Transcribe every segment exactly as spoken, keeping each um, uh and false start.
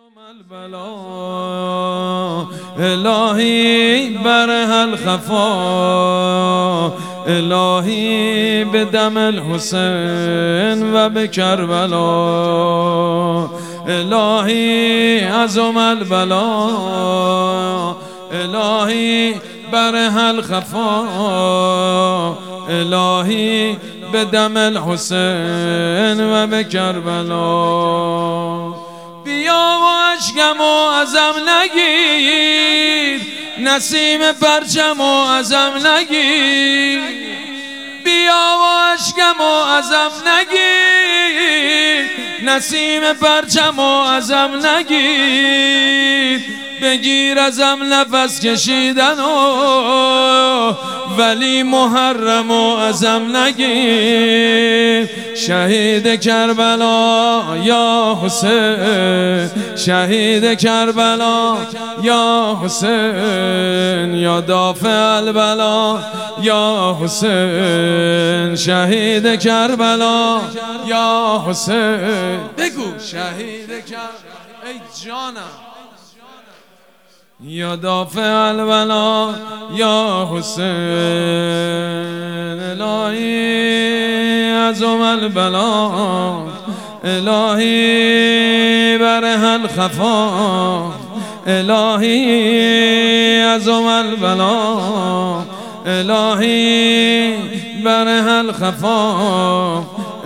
البلا الهی بر الخفا الهی به دم الحسین و به کربلا الهی عظم البلا الهی بر الخفا الهی به دم الحسین و به کربلا بیا و اشکم و ازم نگیر نسیم پرچم و ازم نگیر بیا و اشکم و ازم نگیر نسیم پرچم و ازم نگیر بگیر ازم نفس کشیدن و ولی محرم و ازم نگیر شهید کربلا یا حسین شهید کربلا یا حسین یا دافع البلا یا حسین شهید کربلا یا حسین بگو شهید کربلا ای جانم یا دافع البلا یا حسین الهی عظم البلا الهی بر الخفا الهی عظم البلا الهی بر الخفا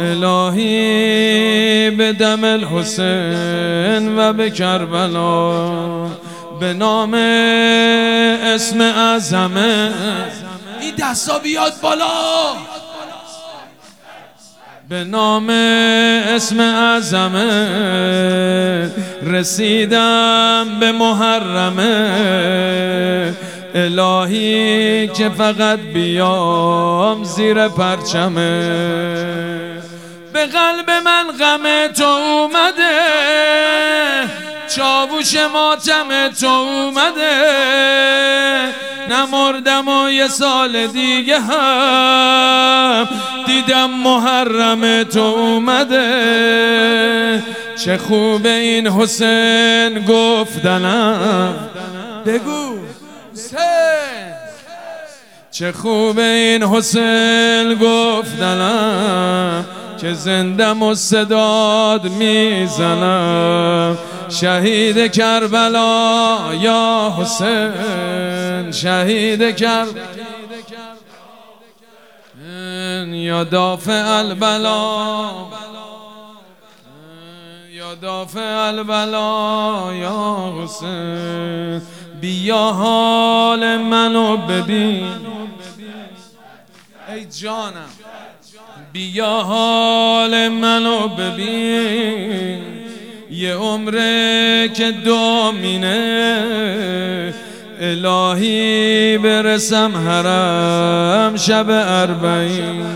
الهی به دم الحسین و به کربلا به نام اسم اعظمه این دستا بیاد بالا به نام اسم اعظمه رسیدم به محرمه الهی که فقط بیام زیر پرچمه به قلب من غم تو اومده چاوش ماتم تو اومده نمردم و یه سال دیگه هم دیدم محرم تو اومده چه خوب این حسین گفتنم بگو حسین چه خوب این حسین گفتنم که زندم و صداد میزنم شهید کربلا یا حسین شهید کربلا یا دافع البلا یا دافع البلا یا حسین بیا حال منو ببین ای جانم بیا حال منو ببین یه عمره که دامینه الهی برسم حرم شب اربعین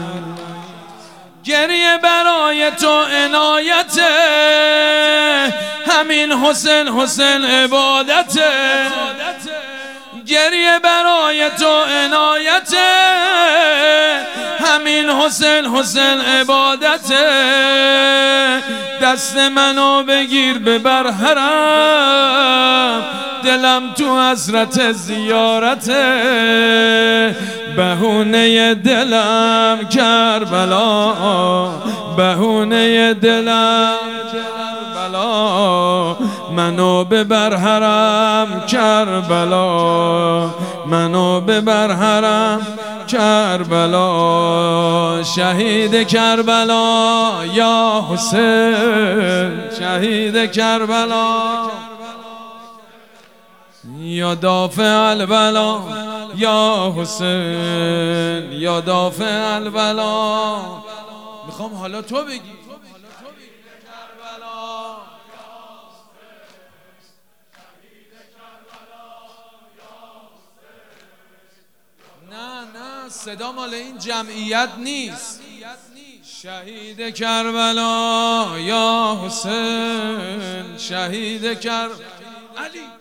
گریه برای تو عنایته همین حسین حسین عبادته گریه برای تو عنایته همین حسین حسین عبادته دست منو بگیر ببر حرم دلم تو حسرت زیارته بهونه دلم کربلا بهونه دلم کربلا منو ببر حرم کربلا منو ببر حرم کربلا شهید کربلا یا حسین شهید کربلا یا دافع البلا یا حسین یا دافع البلا میخوام حالا تو بگی نه نه صدا مال این جمعیت نیست شهید کربلا یا حسین شهید کربلا علی